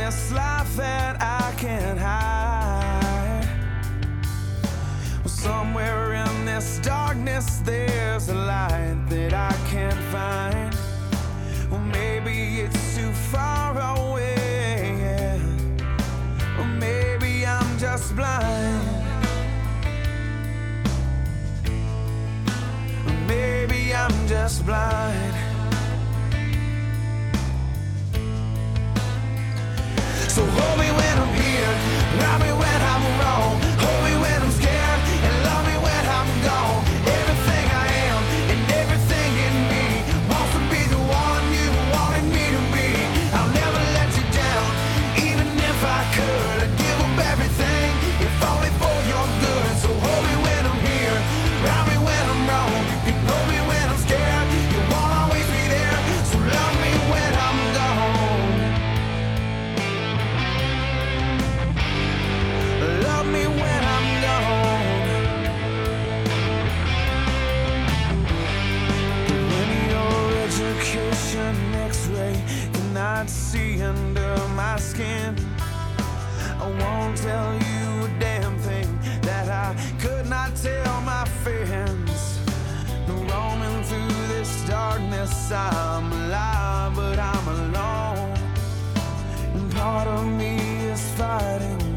this life that I can't hide. Well, somewhere in this darkness there's a light that I can't find. Well, maybe it's too far away, yeah. Or maybe I'm just blind. Or maybe I'm just blind. So hold me when I'm here, love me when I'm wrong, hold me when I'm scared, and love me when I'm gone. Everything I am and everything in me wants to be the one you wanted me to be. I'll never let you down, even if I could. I'd give up everything, if only for your good. So hold me when I'm here, love me when I'm wrong, you can hold me when I'm scared, you won't always be there. So love me when I'm gone. Love me when I'm gone. When your education X-ray cannot see under my skin, I won't tell you a damn thing that I could not tell my friends. No, roaming through this darkness, I'm alive, but I'm alone. And part of me is fighting